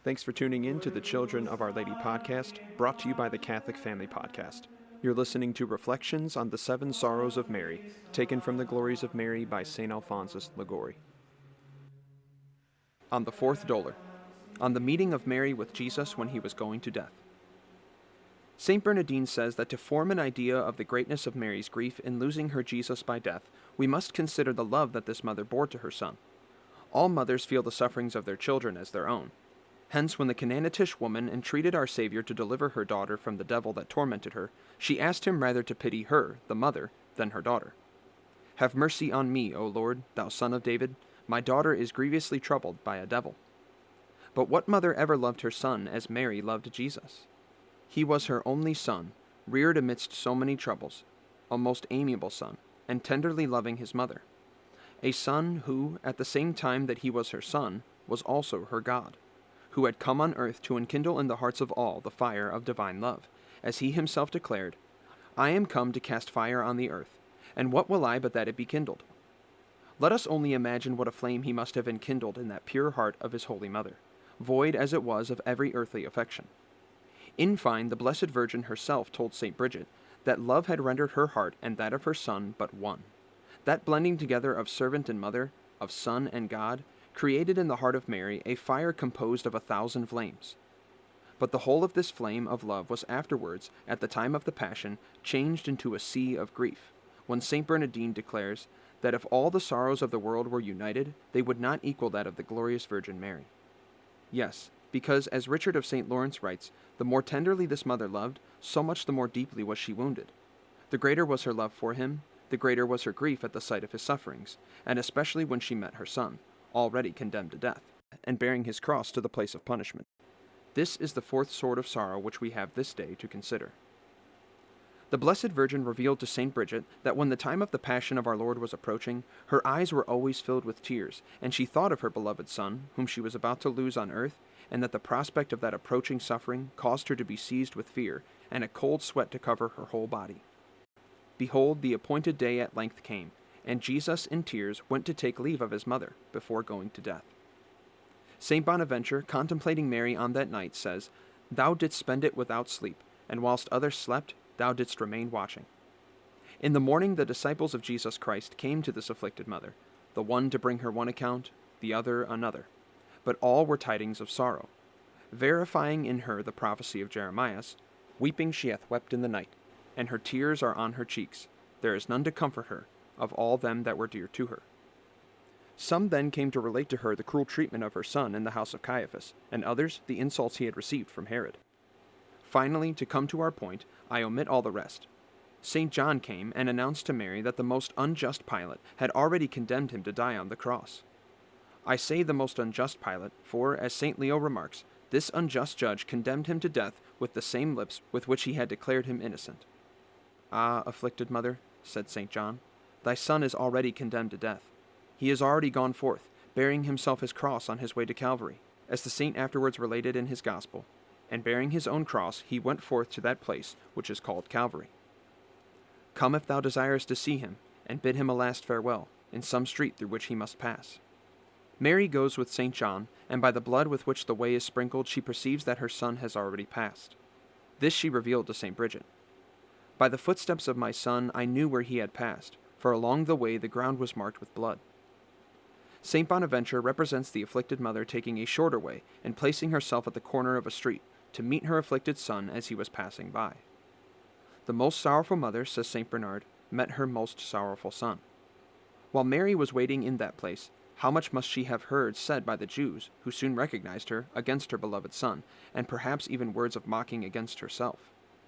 Thanks for tuning in to the Children of Our Lady podcast, brought to you by the Catholic Family Podcast. You're listening to Reflections on the Seven Sorrows of Mary, taken from the Glories of Mary by St. Alphonsus Liguori. On the fourth Dolor, on the meeting of Mary with Jesus when he was going to death. St. Bernardine says that to form an idea of the greatness of Mary's grief in losing her Jesus by death, we must consider the love that this mother bore to her son. All mothers feel the sufferings of their children as their own. Hence, when the Canaanitish woman entreated our Savior to deliver her daughter from the devil that tormented her, she asked him rather to pity her, the mother, than her daughter. Have mercy on me, O Lord, thou Son of David. My daughter is grievously troubled by a devil. But what mother ever loved her son as Mary loved Jesus? He was her only son, reared amidst so many troubles, a most amiable son, and tenderly loving his mother. A son who, at the same time that he was her son, was also her God, who had come on earth to enkindle in the hearts of all the fire of divine love, as he himself declared, I am come to cast fire on the earth, and what will I but that it be kindled? Let us only imagine what a flame he must have enkindled in that pure heart of his holy mother, void as it was of every earthly affection. In fine, the Blessed Virgin herself told St. Bridget that love had rendered her heart and that of her son but one. That blending together of servant and mother, of Son and God, created in the heart of Mary a fire composed of 1,000 flames. But the whole of this flame of love was afterwards, at the time of the Passion, changed into a sea of grief, when St. Bernardine declares that if all the sorrows of the world were united, they would not equal that of the glorious Virgin Mary. Yes, because, as Richard of St. Lawrence writes, the more tenderly this mother loved, so much the more deeply was she wounded. The greater was her love for him, the greater was her grief at the sight of his sufferings, and especially when she met her son, already condemned to death, and bearing his cross to the place of punishment. This is the fourth sort of sorrow which we have this day to consider. The Blessed Virgin revealed to St. Bridget that when the time of the Passion of our Lord was approaching, her eyes were always filled with tears, and she thought of her beloved Son, whom she was about to lose on earth, and that the prospect of that approaching suffering caused her to be seized with fear, and a cold sweat to cover her whole body. Behold, the appointed day at length came, and Jesus, in tears, went to take leave of his mother before going to death. St. Bonaventure, contemplating Mary on that night, says, Thou didst spend it without sleep, and whilst others slept, thou didst remain watching. In the morning the disciples of Jesus Christ came to this afflicted mother, the one to bring her one account, the other another. But all were tidings of sorrow, verifying in her the prophecy of Jeremias, Weeping she hath wept in the night, and her tears are on her cheeks. There is none to comfort her, of all them that were dear to her. Some then came to relate to her the cruel treatment of her son in the house of Caiaphas, and others the insults he had received from Herod. Finally, to come to our point, I omit all the rest. St. John came and announced to Mary that the most unjust Pilate had already condemned him to die on the cross. I say the most unjust Pilate, for, as St. Leo remarks, this unjust judge condemned him to death with the same lips with which he had declared him innocent. Ah, afflicted mother, said St. John, thy son is already condemned to death. He is already gone forth, bearing himself his cross on his way to Calvary, as the saint afterwards related in his Gospel, and bearing his own cross he went forth to that place which is called Calvary. Come if thou desirest to see him, and bid him a last farewell, in some street through which he must pass. Mary goes with St. John, and by the blood with which the way is sprinkled she perceives that her son has already passed. This she revealed to St. Bridget. By the footsteps of my son I knew where he had passed, for along the way the ground was marked with blood. St. Bonaventure represents the afflicted mother taking a shorter way and placing herself at the corner of a street to meet her afflicted son as he was passing by. The most sorrowful mother, says St. Bernard, met her most sorrowful son. While Mary was waiting in that place, how much must she have heard said by the Jews, who soon recognized her, against her beloved son, and perhaps even words of mocking against herself.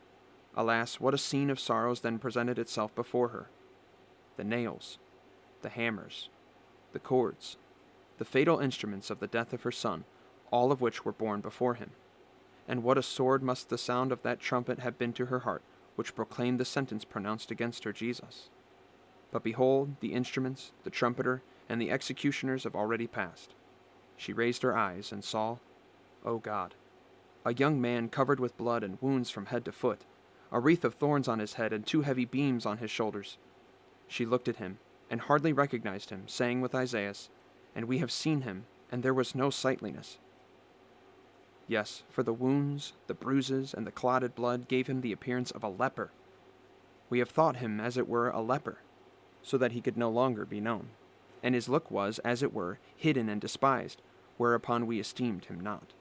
Alas, what a scene of sorrows then presented itself before her. The nails, the hammers, the cords, the fatal instruments of the death of her son, all of which were borne before him. And what a sword must the sound of that trumpet have been to her heart, which proclaimed the sentence pronounced against her Jesus. But behold, the instruments, the trumpeter, and the executioners have already passed. She raised her eyes and saw, O God, a young man covered with blood and wounds from head to foot, a wreath of thorns on his head and 2 heavy beams on his shoulders. She looked at him, and hardly recognized him, saying with Isaiah, And we have seen him, and there was no sightliness. Yes, for the wounds, the bruises, and the clotted blood gave him the appearance of a leper. We have thought him, as it were, a leper, so that he could no longer be known. And his look was, as it were, hidden and despised, whereupon we esteemed him not.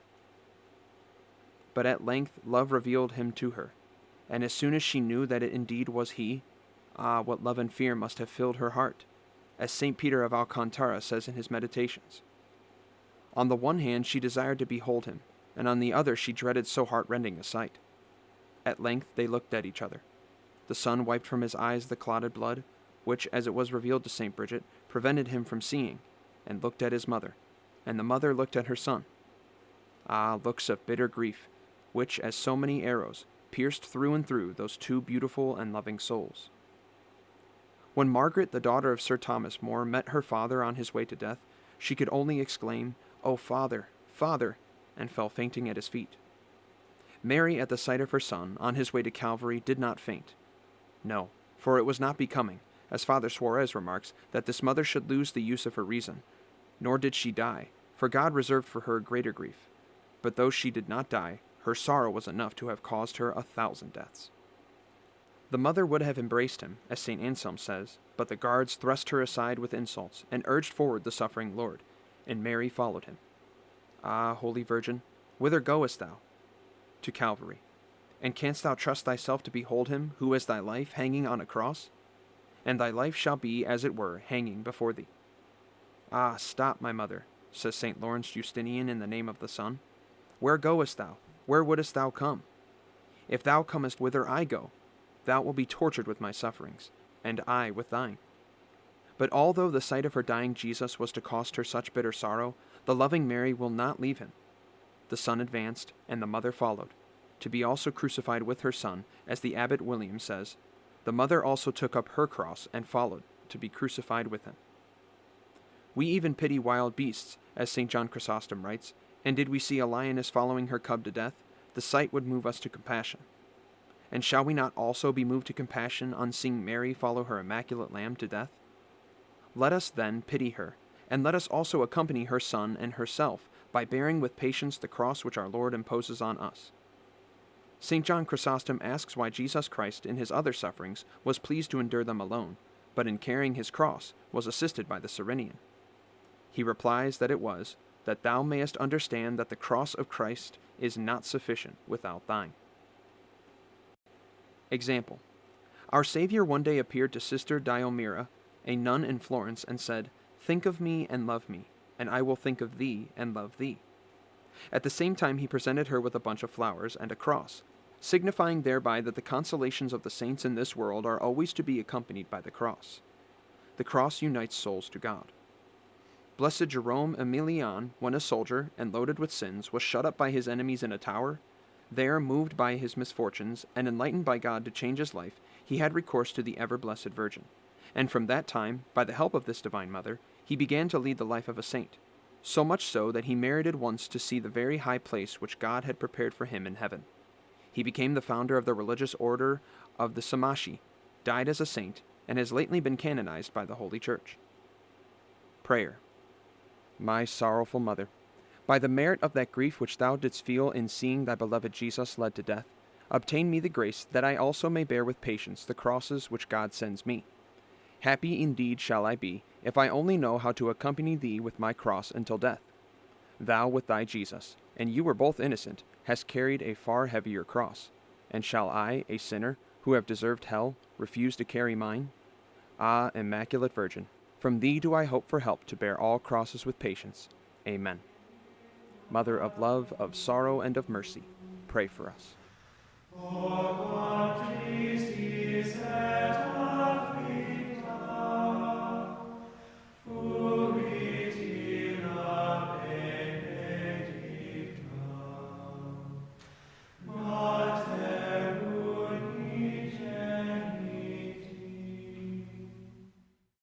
But at length love revealed him to her, and as soon as she knew that it indeed was he, what love and fear must have filled her heart, as St. Peter of Alcantara says in his Meditations. On the one hand she desired to behold him, and on the other she dreaded so heart-rending a sight. At length they looked at each other. The son wiped from his eyes the clotted blood, which, as it was revealed to St. Bridget, prevented him from seeing, and looked at his mother, and the mother looked at her son. Looks of bitter grief, which, as so many arrows, pierced through and through those two beautiful and loving souls. When Margaret, the daughter of Sir Thomas More, met her father on his way to death, she could only exclaim, "O Father, Father," and fell fainting at his feet. Mary, at the sight of her son, on his way to Calvary, did not faint. No, for it was not becoming, as Father Suarez remarks, that this mother should lose the use of her reason. Nor did she die, for God reserved for her greater grief. But though she did not die, her sorrow was enough to have caused her 1,000 deaths. The mother would have embraced him, as St. Anselm says, but the guards thrust her aside with insults, and urged forward the suffering Lord, and Mary followed him. Holy Virgin, whither goest thou? To Calvary. And canst thou trust thyself to behold him, who is thy life, hanging on a cross? And thy life shall be, as it were, hanging before thee. Stop, my mother, says St. Lawrence Justinian in the name of the Son. Where goest thou? Where wouldest thou come? If thou comest whither I go, thou wilt be tortured with my sufferings, and I with thine. But although the sight of her dying Jesus was to cost her such bitter sorrow, the loving Mary will not leave him. The Son advanced, and the mother followed, to be also crucified with her Son, as the Abbot William says, the mother also took up her cross and followed, to be crucified with him. We even pity wild beasts, as St. John Chrysostom writes, and did we see a lioness following her cub to death, the sight would move us to compassion. And shall we not also be moved to compassion on seeing Mary follow her immaculate lamb to death? Let us then pity her, and let us also accompany her Son and herself by bearing with patience the cross which our Lord imposes on us. St. John Chrysostom asks why Jesus Christ in his other sufferings was pleased to endure them alone, but in carrying his cross was assisted by the Cyrenian. He replies that it was, that thou mayest understand that the cross of Christ is not sufficient without thine. Example. Our Savior one day appeared to Sister Diomira, a nun in Florence, and said, "Think of me and love me, and I will think of thee and love thee." At the same time he presented her with a bunch of flowers and a cross, signifying thereby that the consolations of the saints in this world are always to be accompanied by the cross. The cross unites souls to God. Blessed Jerome Emilian, when a soldier, and loaded with sins, was shut up by his enemies in a tower, there, moved by his misfortunes, and enlightened by God to change his life, he had recourse to the ever-blessed Virgin. And from that time, by the help of this Divine Mother, he began to lead the life of a saint, so much so that he merited once to see the very high place which God had prepared for him in heaven. He became the founder of the religious order of the Samashi, died as a saint, and has lately been canonized by the Holy Church. Prayer. My sorrowful Mother, by the merit of that grief which thou didst feel in seeing thy beloved Jesus led to death, obtain me the grace that I also may bear with patience the crosses which God sends me. Happy indeed shall I be, if I only know how to accompany thee with my cross until death. Thou with thy Jesus, and you were both innocent, hast carried a far heavier cross. And shall I, a sinner, who have deserved hell, refuse to carry mine? Immaculate Virgin, from thee do I hope for help to bear all crosses with patience. Amen. Mother of love, of sorrow, and of mercy, pray for us.